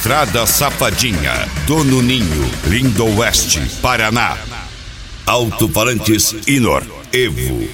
Estrada Safadinha, Dono Ninho, Lindo Oeste, Paraná. Alto-falantes Inor, Evo.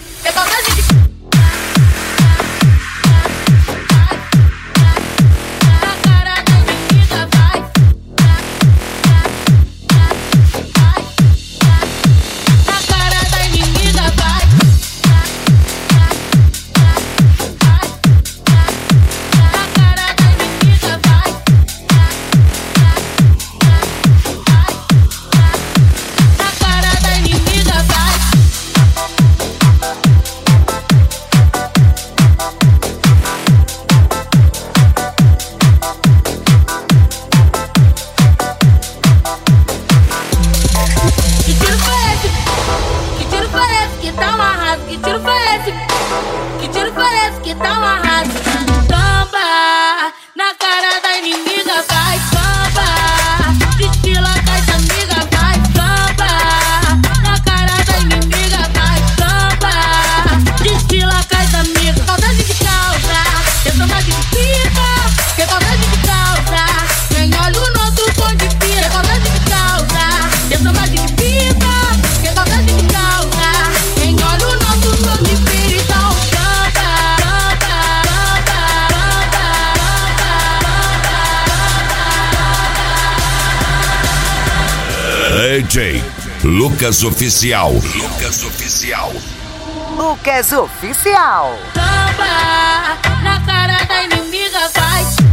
Que tiro foi esse que tá amarrado? Samba, na cara da inimiga vai samba. Desfila com as amigas vai samba. Na cara da inimiga vai samba. Desfila com as amigas. Saudade de causa, tem saudade de pica. Tem saudade de causa, quem olha o nosso som de pica. Tem saudade de causa, tem saudade de pica. Tem saudade de causa, quem olha o nosso som de pica. DJ Lucas Oficial. Lucas Oficial. Lucas Oficial. Samba, na cara da inimiga vai.